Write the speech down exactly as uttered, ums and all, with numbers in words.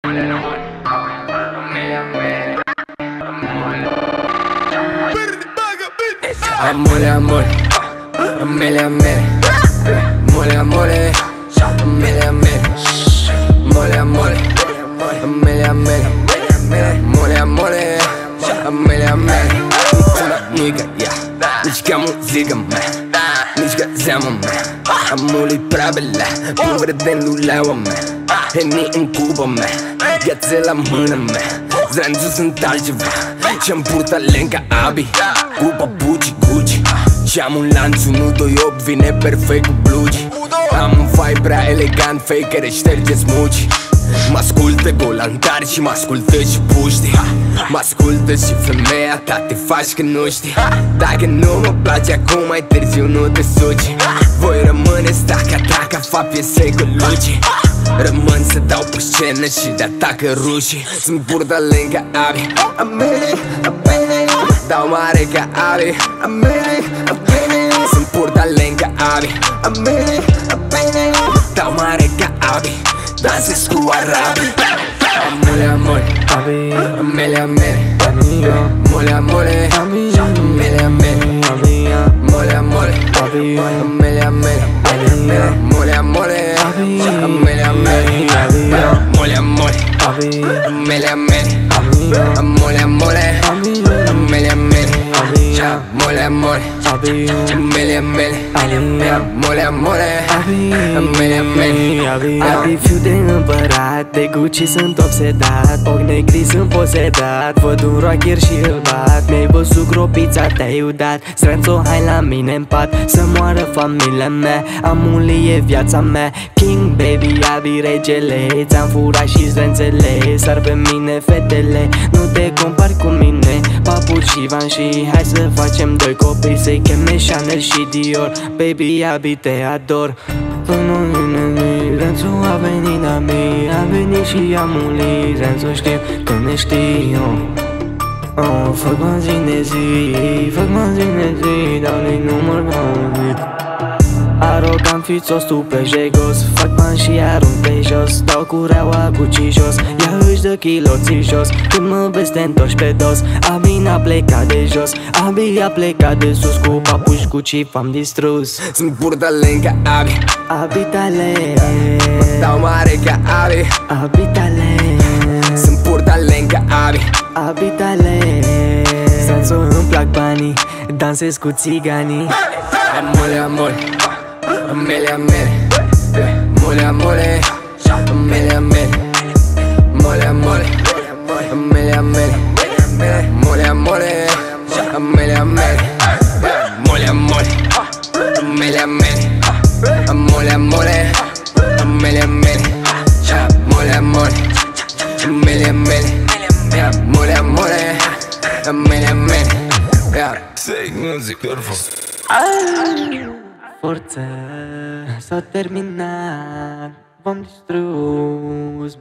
Amore, amore, amele, amele, mole, amore, amele, amele, mole, amore, amele, amele, mole, amore, amele, amele. Nu-i ca ea, nici ca muzică mea, nici ca zeamă mea. Amul-i prea belea, nu vrede în luleaua mea. Henny în cuba mea, gheață la mână mea. Zranțul sunt altceva și-am purtat len ca Abi, cu papuci Gucci. Și-am un lanț unu doi opt, vine perfect cu blugi. Am un fai prea elegant, fake care șterge smuci. M-ascultă golantari și m-ascultă și puști. M-ascultă și femeia ta, te faci că nu știi. Dacă nu mă place acum, mai târziu nu te suci. Voi rămâne staca ta ca fa piesei cu Luci. Rămân să dau pe scenă și de atacă rușii. Sunt purtalen ca Abi, amele, amele, dau mare ca Abi, amele, amele. Sunt purtalen ca Abi, amele, amele, dau mare ca Abi, dansez cu arabii. Amole, amore, amele, amele, mole, amore, amele, amele, mole, amore, amele, amele, mole, amore, amele, amele, mole, amore, amele, amele, mole, amore, amele, amele, mole, amore, amele, amele, mole, amore, amele, amele. Abi, fiu de împărat, de Gucci sunt obsedat. Ochi negri sunt posedat, văd un rocker și îl bat. Mi-ai văzut gropița, te-ai udat. Stranțo, hai la mine în pat, să moară familia mea. Amuli e viața mea, King baby, Abi regele. Ți-am furat și zrențele, sar pe mine fetele. Nu te compari cu mine, papuci și Van și hai să facem doi copii, să-i cheme Chanel și Dior. Baby, Abi, te ador. Renzo a venit la mine, a venit și Amuli. Renzo știu că ne știu. Oh, fac mă zi de zi, fac mă zi de zi, dau-i număr mă. Arogant fițos, tu pe jegos, fac bani și arunc pe jos. Dau cureaua Gucci jos, ea își dă chiloții jos. Când mă vezi te întorci pe dos, Abi n-a plecat de jos, Abi a plecat de sus. Cu papuși Gucci v-am distrus. Sunt purtalen ca Abi, Abi tale, dau mare ca Abi, Abi tale. sunt purtalen ca Abi, Abi tale, Stranțo, îmi plac banii, dansez cu țiganii. amole, amore, amele, amele, mole, amore, amele, amele, mole, amore, amele, amele, mole, amore, amele, amele, mole, amore, amele, amele, mole, amore, amele, amele, mole, amore, amele, amele, mole, amore, amele, amele. Say music, perfect. Forță, s-a terminat, v-am distrus.